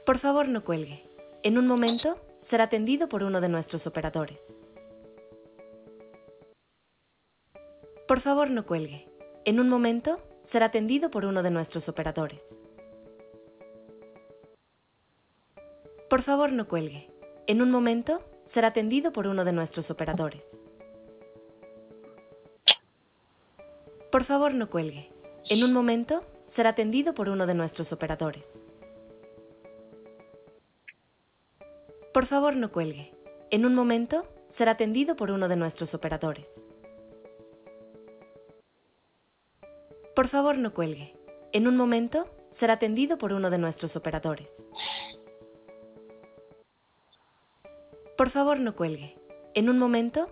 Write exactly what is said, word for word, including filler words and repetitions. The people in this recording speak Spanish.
Por favor, no cuelgue. En un momento, será atendido por uno de nuestros operadores. Por favor, no cuelgue. En un momento, será atendido por uno de nuestros operadores. Por favor, no cuelgue. En un momento, será atendido por uno de nuestros operadores. Por favor, no cuelgue. En un momento, será atendido por uno de nuestros operadores. Por favor, no cuelgue. En un momento, será atendido por uno de nuestros operadores. Por favor, no cuelgue. En un momento, será atendido por uno de nuestros operadores. Por favor, no cuelgue. En un momento,